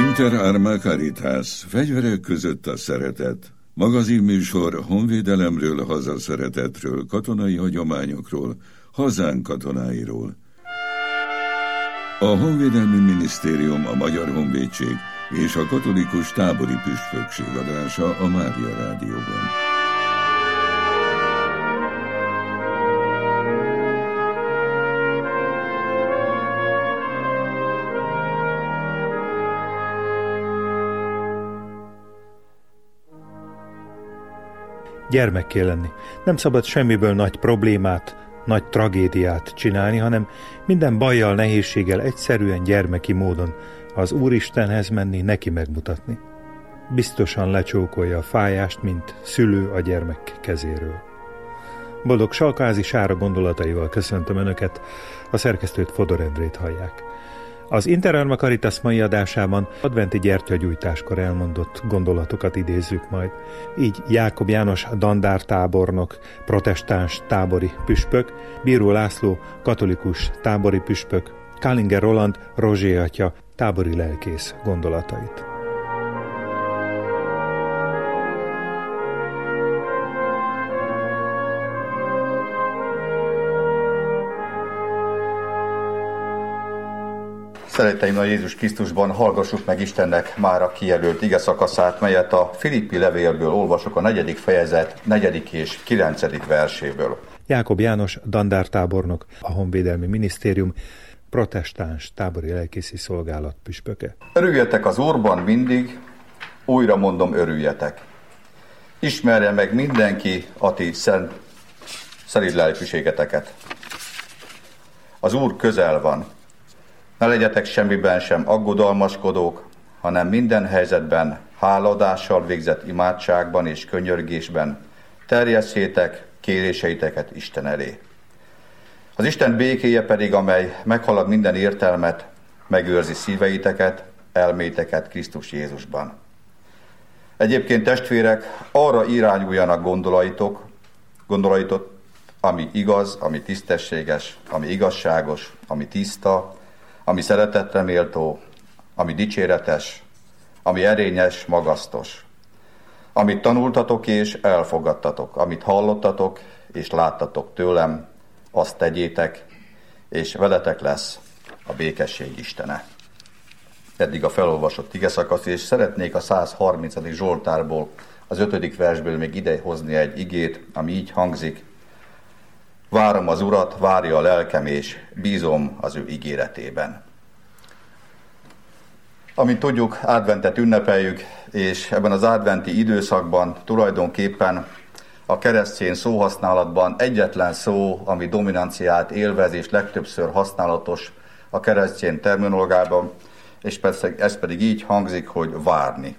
Inter Arma Caritas, fegyverek között a szeretet. Magazinműsor honvédelemről, hazaszeretetről, katonai hagyományokról, hazánk katonáiról. A Honvédelmi Minisztérium, a Magyar Honvédség és a Katolikus Tábori Püspökség adása a Mária Rádióban. Gyermekké lenni. Nem szabad semmiből nagy problémát, nagy tragédiát csinálni, hanem minden bajjal, nehézséggel egyszerűen gyermeki módon az Úristenhez menni, neki megmutatni. Biztosan lecsókolja a fájást, mint szülő a gyermek kezéről. Boldog Salkázi Sára gondolataival köszöntöm Önöket, a szerkesztőt, Fodor Endrét hallják. Az Inter Arma Caritas mai adásában adventi gyertyagyújtáskor elmondott gondolatokat idézzük majd. Így Jákob János dandártábornok, protestáns tábori püspök, Bíró László katolikus tábori püspök, Kálinger Roland Rozsé atya tábori lelkész gondolatait. Szeretteim a Jézus Krisztusban, hallgassuk meg Istennek mára kijelölt ige szakaszát, melyet a Filippi levélből olvasok, a 4. fejezet 4. és 9. verséből. Jákob János dandártábornok, a Honvédelmi Minisztérium protestáns tábori lelkészi szolgálat püspöke. Örüljetek az Úrban mindig, újra mondom, örüljetek. Ismerje meg mindenki a ti szelíd lelkűségeteket. Az Úr közel van. Ne legyetek semmiben sem aggodalmaskodók, hanem minden helyzetben hálaadással végzett imádságban és könyörgésben terjesszétek kéréseiteket Isten elé. Az Isten békéje pedig, amely meghalad minden értelmet, megőrzi szíveiteket, elméteket Krisztus Jézusban. Egyébként testvérek, arra irányuljanak gondolaitok, ami igaz, ami tisztességes, ami igazságos, ami tiszta, ami szeretetre méltó, ami dicséretes, ami erényes, magasztos. Amit tanultatok és elfogadtatok, amit hallottatok és láttatok tőlem, azt tegyétek, és veletek lesz a békesség Istene. Eddig a felolvasott igeszakasz, és szeretnék a 130. Zsoltárból, az 5. versből még idehozni egy igét, ami így hangzik: várom az Urat, várja a lelkem, és bízom az ő ígéretében. Amint tudjuk, adventet ünnepeljük, és ebben az adventi időszakban tulajdonképpen a keresztény szóhasználatban egyetlen szó, ami dominanciát élvez, és legtöbbször használatos a keresztény terminológiában, és persze ez pedig így hangzik, hogy várni.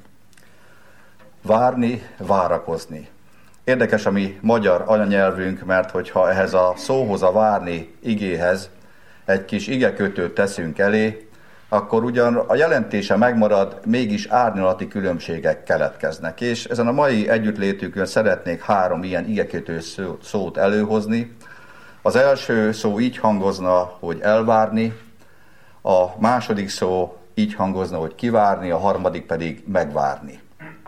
Várni, várakozni. Érdekes a mi magyar anyanyelvünk, mert hogyha ehhez a szóhoz, a várni igéhez egy kis igekötőt teszünk elé, akkor ugyan a jelentése megmarad, mégis árnyalati különbségek keletkeznek. És ezen a mai együttlétükön szeretnék 3 ilyen igekötő szót előhozni. Az első szó így hangozna, hogy elvárni, a második szó így hangozna, hogy kivárni, a harmadik pedig megvárni.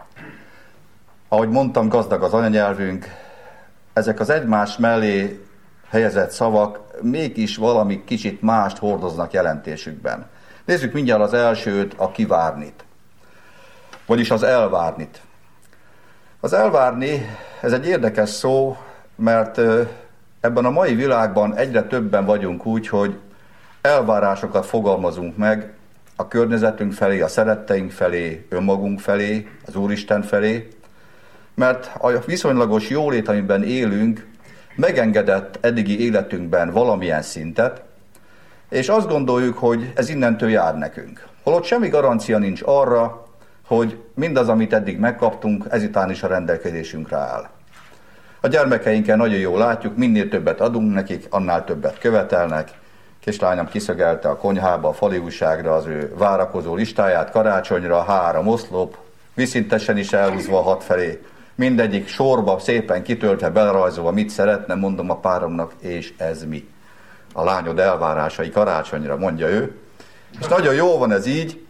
Ahogy mondtam, gazdag az anyanyelvünk, ezek az egymás mellé helyezett szavak mégis valami kicsit mást hordoznak jelentésükben. Nézzük mindjárt az elsőt, a kivárnit, vagyis az elvárnit. Az elvárni, ez egy érdekes szó, mert ebben a mai világban egyre többen vagyunk úgy, hogy elvárásokat fogalmazunk meg a környezetünk felé, a szeretteink felé, önmagunk felé, az Úristen felé, mert a viszonylagos jólét, amiben élünk, megengedett eddigi életünkben valamilyen szintet, és azt gondoljuk, hogy ez innentől jár nekünk. Holott semmi garancia nincs arra, hogy mindaz, amit eddig megkaptunk, ezután is a rendelkezésünkre áll. A gyermekeinkkel nagyon jól látjuk, minél többet adunk nekik, annál többet követelnek. Kislányom kiszögelte a konyhába, a fali újságra az ő várakozó listáját karácsonyra, 3 oszlop, viszintesen is elhúzva 6 felé. Mindegyik sorba szépen kitöltve, belerajzolva, mit szeretne, mondom a páromnak, és ez mi? A lányod elvárásai karácsonyra, mondja ő. És nagyon jó van ez így,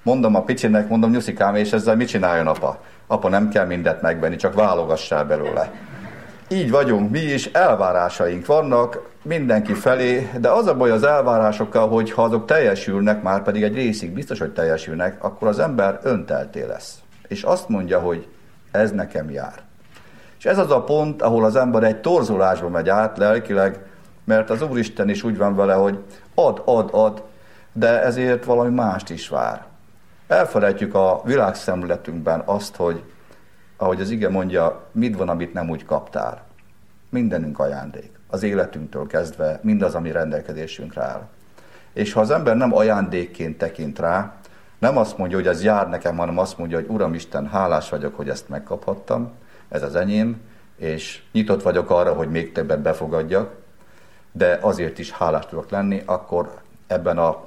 Mondom a picsinek, mondom, Nyuszikám, és ezzel mit csináljon apa? Apa, nem kell mindent megvenni, csak válogassál belőle. Így vagyunk mi is, elvárásaink vannak mindenki felé, de az a baj az elvárásokkal, hogy ha azok teljesülnek, már pedig egy részig biztos, hogy teljesülnek, akkor az ember öntelté lesz. És azt mondja, hogy ez nekem jár. És ez az a pont, ahol az ember egy torzulásba megy át lelkileg, mert az Úristen is úgy van vele, hogy ad, de ezért valami mást is vár. Elfelejtjük a világszemléletünkben azt, hogy ahogy az ige mondja, mit van, amit nem úgy kaptál. Mindenünk ajándék. Az életünktől kezdve mindaz, ami rendelkezésünkre áll. És ha az ember nem ajándékként tekint rá, nem azt mondja, hogy ez jár nekem, hanem azt mondja, hogy Uram Isten, hálás vagyok, hogy ezt megkaphattam, ez az enyém, és nyitott vagyok arra, hogy még többet befogadjak, de azért is hálás tudok lenni, akkor ebben a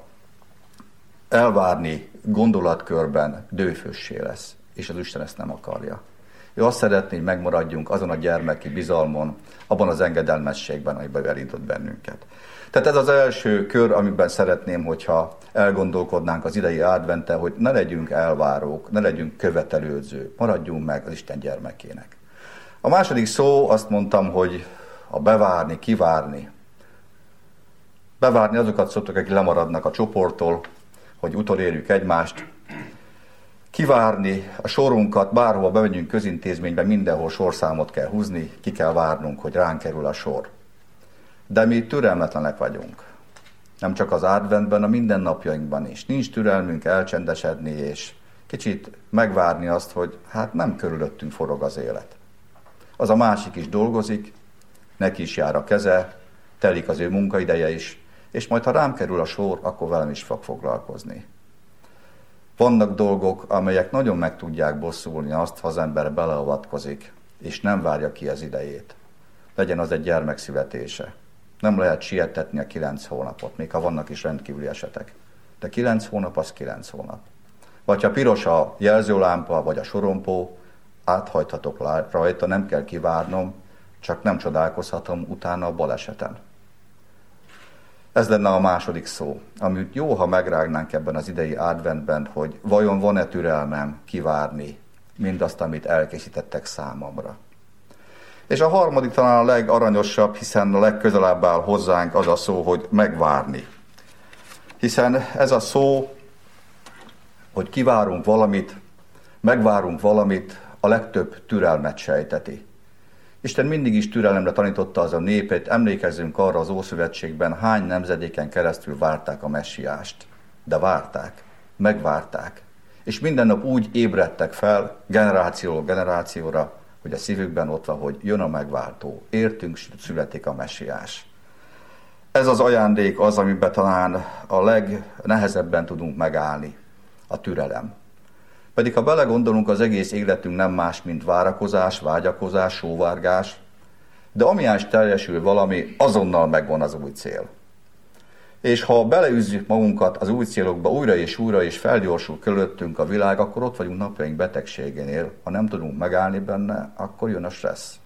elvárni gondolatkörben dőfössé lesz, és az Isten ezt nem akarja. Ő azt szeretné, hogy megmaradjunk azon a gyermeki bizalmon, abban az engedelmességben, amiben elindult bennünket. Tehát ez az első kör, amiben szeretném, hogyha elgondolkodnánk az idei advente, hogy ne legyünk elvárók, ne legyünk követelőzők, maradjunk meg az Isten gyermekének. A második szó, azt mondtam, hogy a bevárni, kivárni. Bevárni azokat szoktak, akik lemaradnak a csoporttól, hogy utolérjük egymást. Kivárni a sorunkat, bárhova bemegyünk közintézménybe, mindenhol sorszámot kell húzni, ki kell várnunk, hogy ránk kerül a sor. De mi türelmetlenek vagyunk. Nem csak az adventben, a mindennapjainkban is. Nincs türelmünk elcsendesedni, és kicsit megvárni azt, hogy hát nem körülöttünk forog az élet. Az a másik is dolgozik, neki is jár a keze, telik az ő munkaideje is, és majd ha rám kerül a sor, akkor velem is fog foglalkozni. Vannak dolgok, amelyek nagyon meg tudják bosszulni azt, ha az ember beleavatkozik, és nem várja ki az idejét. Legyen az egy gyermek születése. Nem lehet sietetni a 9 hónapot, még ha vannak is rendkívüli esetek. De 9 hónap az 9 hónap. Vagy ha piros a jelzőlámpa, vagy a sorompó, áthajthatok rajta, nem kell kivárnom, csak nem csodálkozhatom utána a baleseten. Ez lenne a második szó, amit jó, ha megrágnánk ebben az idei adventben, hogy vajon van-e türelmem kivárni mindazt, amit elkészítettek számomra. És a harmadik talán a legaranyosabb, hiszen a legközelebb áll hozzánk az a szó, hogy megvárni. Hiszen ez a szó, hogy kivárunk valamit, megvárunk valamit, a legtöbb türelmet sejteti. Isten mindig is türelemre tanította az a népet, emlékezzünk arra az Ószövetségben, hány nemzedéken keresztül várták a messiást. De várták, megvárták, és minden nap úgy ébredtek fel generációról generációra, hogy a szívükben ott van, hogy jön a megváltó, értünk születik a messiás. Ez az ajándék az, amiben talán a legnehezebben tudunk megállni, a türelem. Pedig ha belegondolunk, az egész életünk nem más, mint várakozás, vágyakozás, sóvárgás, de amiás teljesül valami, azonnal megvan az új cél. És ha beleüzzük magunkat az új célokba újra, és felgyorsul körülöttünk a világ, akkor ott vagyunk napjaink betegségénél. Ha nem tudunk megállni benne, akkor jön a stressz.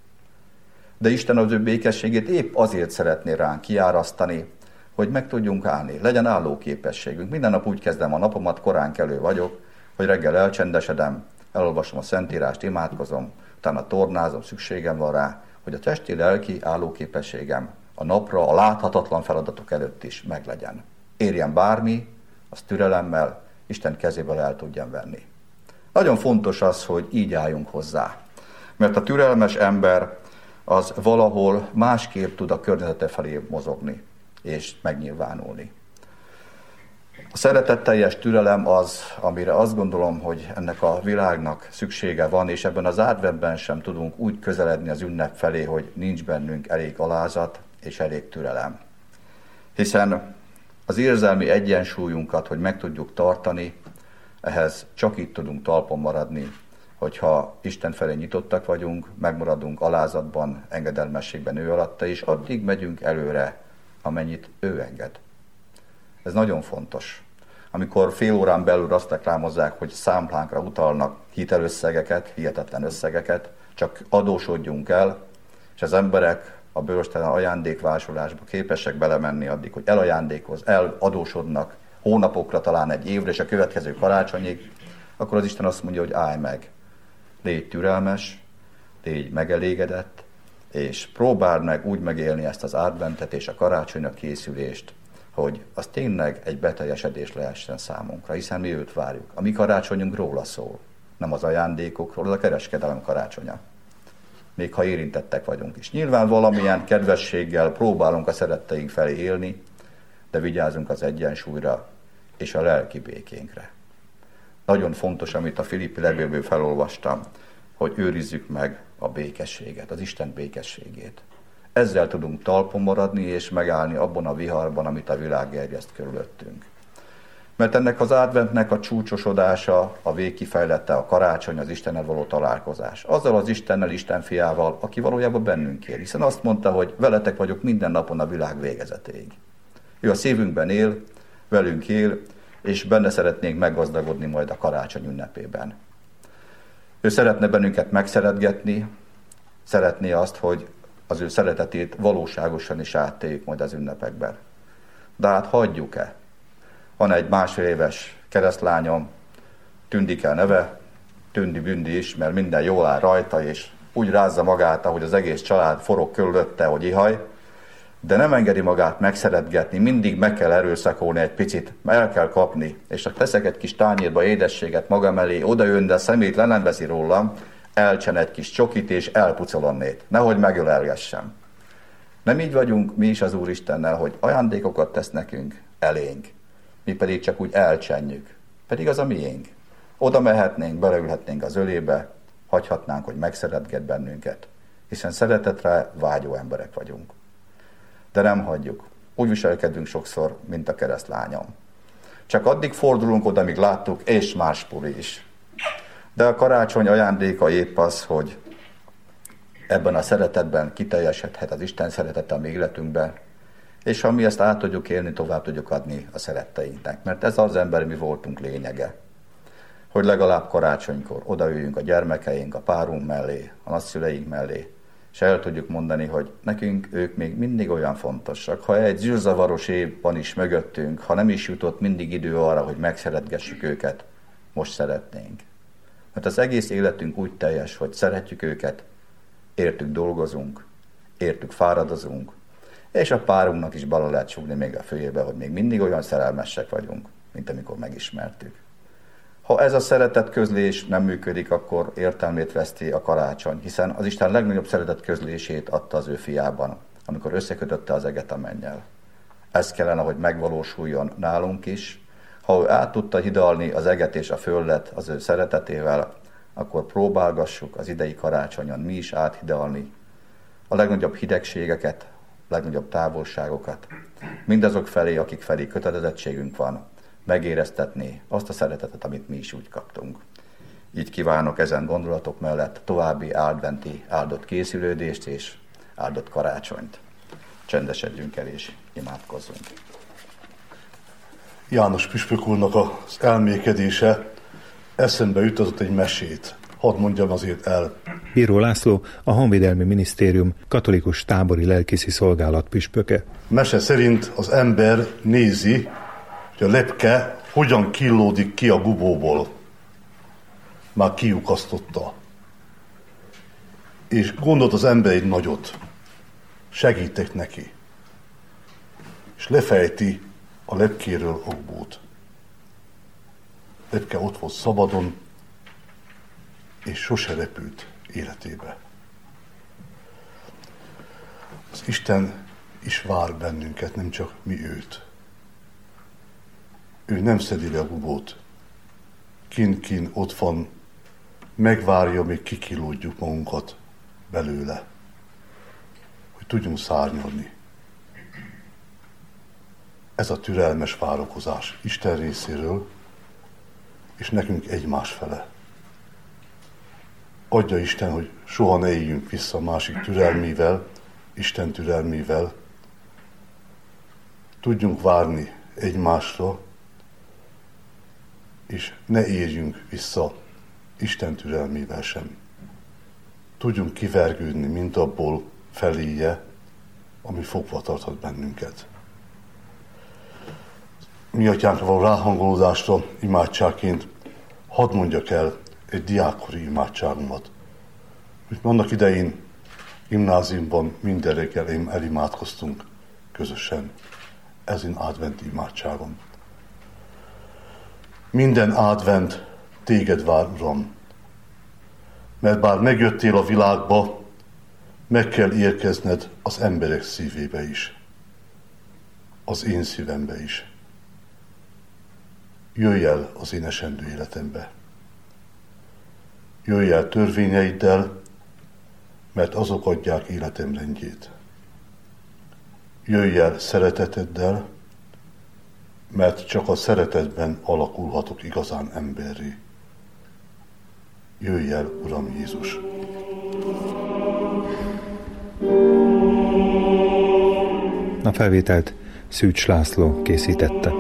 De Isten az ő békességét épp azért szeretné ránk kiárasztani, hogy meg tudjunk állni, legyen állóképességünk. Minden nap úgy kezdem a napomat, korán kelő vagyok, hogy reggel elcsendesedem, elolvasom a Szentírást, imádkozom, utána tornázom, szükségem van rá, hogy a testi-lelki állóképességem a napra, a láthatatlan feladatok előtt is meglegyen. Érjen bármi, az türelemmel, Isten kezéből el tudjam venni. Nagyon fontos az, hogy így álljunk hozzá, mert a türelmes ember az valahol másképp tud a környezete felé mozogni és megnyilvánulni. A szeretetteljes türelem az, amire azt gondolom, hogy ennek a világnak szüksége van, és ebben az adventben sem tudunk úgy közeledni az ünnep felé, hogy nincs bennünk elég alázat és elég türelem. Hiszen az érzelmi egyensúlyunkat, hogy meg tudjuk tartani, ehhez csak itt tudunk talpon maradni, hogyha Isten felé nyitottak vagyunk, megmaradunk alázatban, engedelmességben ő alatta, és addig megyünk előre, amennyit ő enged. Ez nagyon fontos. Amikor fél órán belül azt reklámozzák, hogy számlánkra utalnak hitelösszegeket, hihetetlen összegeket, csak adósodjunk el, és az emberek a bőröstelen ajándékvásárlásba képesek belemenni addig, hogy eladósodnak hónapokra, talán egy évre, és a következő karácsonyig, akkor az Isten azt mondja, hogy állj meg, légy türelmes, légy megelégedett, és próbáld meg úgy megélni ezt az adventet és a karácsonyra készülést, hogy az tényleg egy beteljesedés lehessen számunkra, hiszen mi őt várjuk. A mi karácsonyunk róla szól, nem az ajándékokról, az a kereskedelem karácsonya. Még ha érintettek vagyunk is. Nyilván valamilyen kedvességgel próbálunk a szeretteink felé élni, de vigyázzunk az egyensúlyra és a lelki békénkre. Nagyon fontos, amit a Filippi levélből felolvastam, hogy őrizzük meg a békességet, az Isten békességét. Ezzel tudunk talpon maradni és megállni abban a viharban, amit a világ gerjeszt körülöttünk. Mert ennek az adventnek a csúcsosodása, a végkifejlete, a karácsony, az Istennel való találkozás. Azzal az Istennel, Isten fiával, aki valójában bennünk él. Hiszen azt mondta, hogy veletek vagyok minden napon a világ végezetéig. Ő a szívünkben él, velünk él, és benne szeretnénk meggazdagodni majd a karácsony ünnepében. Ő szeretne bennünket megszeretgetni, szeretné azt, hogy az ő szeretetét valóságosan is áttéljük majd az ünnepekben. De hát hagyjuk-e? Van egy 1,5 éves keresztlányom, Tündike neve, Tündi Bündi is, mert minden jól áll rajta, és úgy rázza magát, ahogy az egész család forog körülötte, hogy ihaj, de nem engedi magát megszeretgetni, mindig meg kell erőszakolni egy picit, mert el kell kapni, és ha teszek egy kis tányérba édességet magam elé, odajön, de a szemét le nem veszi rólam, elcsen egy kis csokit, és elpucol onnét, nehogy megölelgessem. Nem így vagyunk mi is az Úristennel, hogy ajándékokat tesz nekünk elénk, mi pedig csak úgy elcsenjük, pedig az a miénk. Oda mehetnénk, beleülhetnénk az ölébe, hagyhatnánk, hogy megszeretget bennünket, hiszen szeretetre vágyó emberek vagyunk. De nem hagyjuk. Úgy viselkedünk sokszor, mint a keresztlányom. Csak addig fordulunk oda, míg láttuk, és más puli is. De a karácsony ajándéka épp az, hogy ebben a szeretetben kiteljesedhet az Isten szeretete a mi életünkben, és ha mi ezt át tudjuk élni, tovább tudjuk adni a szeretteinknek. Mert ez az emberi mi voltunk lényege. Hogy legalább karácsonykor odaüljünk a gyermekeink, a párunk mellé, a nagyszüleink mellé, és el tudjuk mondani, hogy nekünk ők még mindig olyan fontosak. Ha egy zűrzavaros év van is mögöttünk, ha nem is jutott mindig idő arra, hogy megszeretgessük őket, most szeretnénk. Mert az egész életünk úgy teljes, hogy szeretjük őket, értük dolgozunk, értük fáradozunk, és a párunknak is bele lehet súgni még a főjébe, hogy még mindig olyan szerelmesek vagyunk, mint amikor megismertük. Ha ez a szeretetközlés nem működik, akkor értelmét veszti a karácsony, hiszen az Isten legnagyobb szeretetközlését adta az ő fiában, amikor összekötötte az eget a mennyel. Ez kellene, hogy megvalósuljon nálunk is. Ha ő át tudta hidalni az eget és a földet az ő szeretetével, akkor próbálgassuk az idei karácsonyon mi is áthidalni a legnagyobb hidegségeket, a legnagyobb távolságokat, mindazok felé, akik felé kötelezettségünk van, megéreztetni azt a szeretetet, amit mi is úgy kaptunk. Így kívánok ezen gondolatok mellett további adventi áldott készülődést és áldott karácsonyt. Csendesedjünk el és imádkozzunk. János püspök úrnak az elmékedése eszembe jutott egy mesét. Hadd mondjam azért el. Bíró László, a Honvédelmi Minisztérium katolikus tábori lelkészi szolgálat püspöke. Mese szerint az ember nézi, hogy a lepke hogyan killódik ki a gubóból. Már kiukasztotta. És gondolt az ember egy nagyot. Segítek neki. És lefejti a lepkéről a gubót. Lepke ott volt szabadon, és sose repült életébe. Az Isten is vár bennünket, nem csak mi őt. Ő nem szedi le a gubót. Kin ott van, megvárja, még kikilódjuk magunkat belőle, hogy tudjunk szárnyalni. Ez a türelmes várakozás Isten részéről, és nekünk egymás fele. Adja Isten, hogy soha ne éljünk vissza a másik türelmével, Isten türelmével. Tudjunk várni egymásra, és ne érjünk vissza Isten türelmével sem. Tudjunk kivergődni mint abból feléje, ami fogva tarthat bennünket. Mi atyánkra való ráhangolódásra imádságként hadd mondjak el egy diákkori imádságomat. Úgy annak idején gimnáziumban minden reggel elimádkoztunk közösen. Ez én adventi imádságom. Minden advent téged vár, Uram, mert bár megjöttél a világba, meg kell érkezned az emberek szívébe is, az én szívembe is. Jöjj el az én esendő életembe. Jöjj el törvényeiddel, mert azok adják életem rendjét. Jöjj el szereteteddel, mert csak a szeretetben alakulhatok igazán emberré. Jöjj el, Uram Jézus! A felvételt Szűcs László készítette.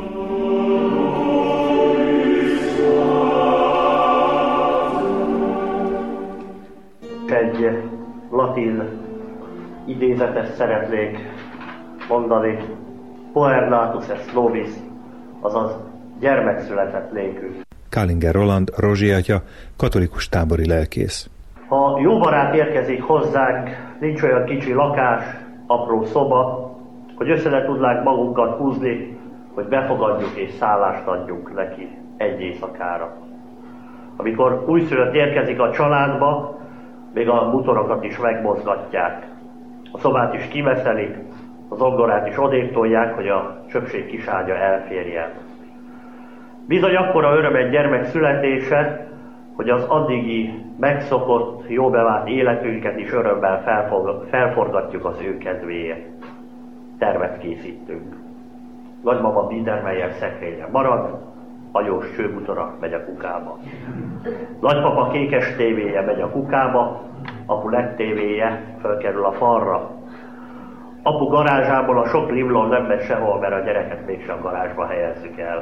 Egy latin idézetet szeretnék mondani. Puer natus est nobis, azaz gyermek született nékünk. Kálinger Roland, Rozsi atya, katolikus tábori lelkész. Ha jó barát érkezik hozzánk, nincs olyan kicsi lakás, apró szoba, hogy össze ne tudnánk magunkat húzni, hogy befogadjuk és szállást adjunk neki egy éjszakára. Amikor újszülött érkezik a családba, még a butorokat is megmozgatják. A szobát is kiveszelik, a zongorát is odébb tolják, hogy a csöpség kiságya elférjen. Bizony akkora öröm egy gyermek születése, hogy az addigi megszokott, jó bevált életünket is örömmel felforgatjuk az ő kedvéért. Tervet készítünk. Nagymama Biedermeier szekrénye marad, anyós csőbutora megy a kukába. Nagypapa kékes tévéje megy a kukába, apu LED tévéje fölkerül a falra. Apu garázsából a sok limlon nem megy sehol, mert a gyereket mégsem a garázsba helyezzük el.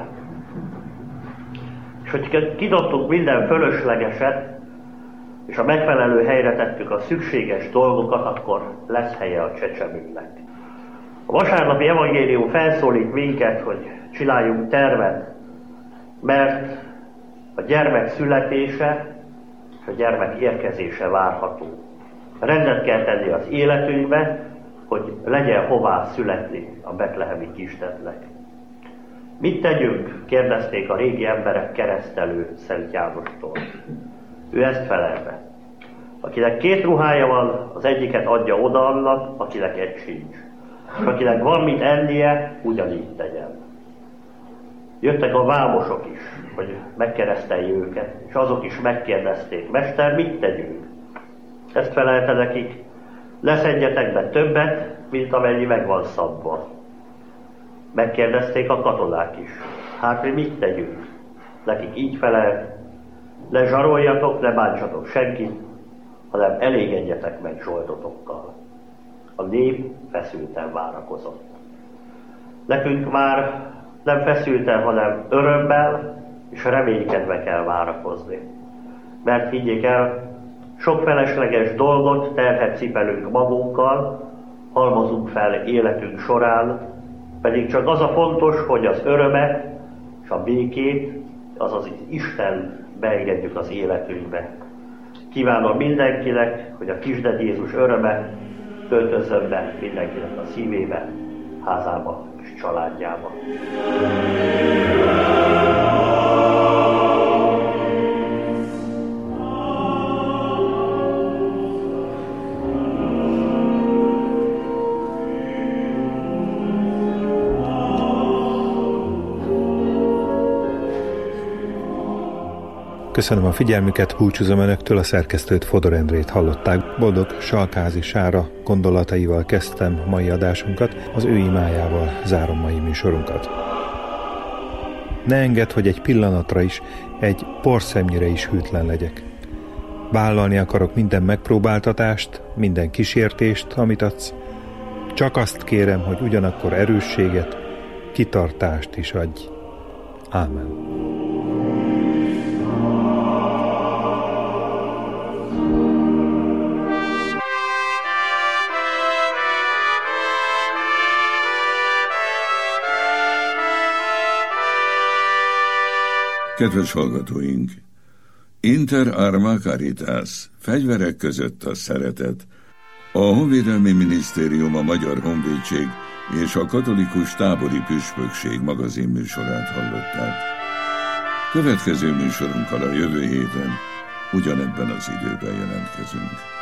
És hogy kidobtuk minden fölöslegeset, és a megfelelő helyre tettük a szükséges dolgokat, akkor lesz helye a csecsemőnek. A vasárnapi evangélium felszólít minket, hogy csináljunk tervet, mert a gyermek születése és a gyermek érkezése várható. Rendet kell tenni az életünkbe, hogy legyen hová születni a betlehemi kisdednek. Mit tegyünk? Kérdezték a régi emberek keresztelő Szent Jánostól. Ő ezt felelte. Akinek 2 ruhája van, az egyiket adja oda annak, akinek egy sincs. És akinek van mit ennie, ugyanígy tegyen. Jöttek a vámosok is, hogy megkeresztelje őket, és azok is megkérdezték, Mester, mit tegyünk? Ezt felelte nekik, ne szedjetek be többet, mint amennyi meg van szabva. Megkérdezték a katonák is, hát mi mit tegyünk? Nekik így felelt, ne zsaroljatok, ne bántsatok senkit, hanem elégedjetek meg zsoldotokkal. A nép feszülten várakozott. Nekünk már nem feszülten, hanem örömmel és reménykedve kell várakozni. Mert higgyék el, sok felesleges dolgot, terhet cipelünk magunkkal, halmozunk fel életünk során, pedig csak az a fontos, hogy az örömet és a békét, azaz Isten beengedjük az életünkbe. Kívánom mindenkinek, hogy a kisded Jézus öröme töltözzön be mindenkinek a szívébe, házába és családjába. Köszönöm a figyelmüket, búcsúzom önöktől, a szerkesztőt, Fodor Endrét hallották. Boldog Salkázi Sára gondolataival kezdtem mai adásunkat, az ő imájával zárom mai műsorunkat. Ne engedd, hogy egy pillanatra is, egy porszemnyire is hűtlen legyek. Vállalni akarok minden megpróbáltatást, minden kísértést, amit adsz. Csak azt kérem, hogy ugyanakkor erősséget, kitartást is adj. Ámen. Kedves hallgatóink! Inter Arma Caritas, fegyverek között a szeretet. A Honvédelmi Minisztérium, a Magyar Honvédség és a Katolikus Tábori Püspökség magazinműsorát hallották. Következő műsorunkkal a jövő héten ugyanebben az időben jelentkezünk.